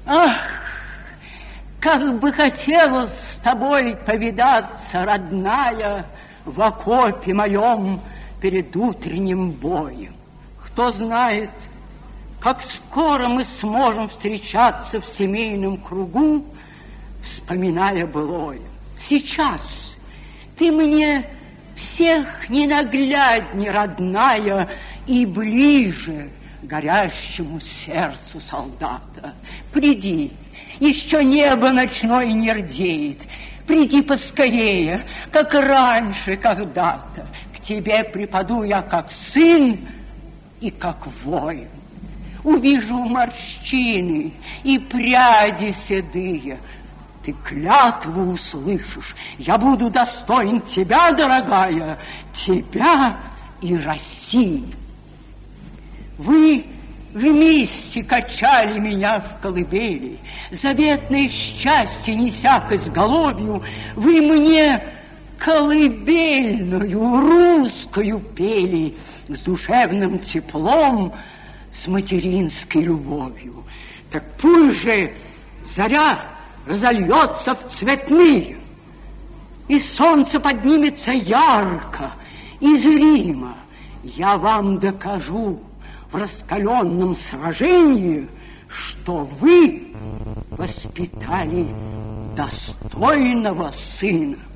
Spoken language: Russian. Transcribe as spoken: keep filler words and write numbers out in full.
Ах, как бы хотелось с тобой повидаться, родная, в окопе моем перед утренним боем. Кто знает, как скоро мы сможем встречаться в семейном кругу, вспоминая былое. Сейчас ты мне всех ненаглядней, родная, и ближе горящему сердцу солдата. Приди, еще небо ночное не рдеет. Приди поскорее, как раньше когда-то. К тебе припаду я как сын и как воин. Увижу морщины и пряди седые. Ты клятву услышишь. Я буду достоин тебя, дорогая, тебя и России. Вы вместе качали меня в колыбели, заветное счастье неся к изголовью, вы мне колыбельную русскую пели с душевным теплом, с материнской любовью. Так пусть же заря разольется в цветные, и солнце поднимется ярко из Рима. Я вам докажу в раскаленном сражении, что вы воспитали достойного сына.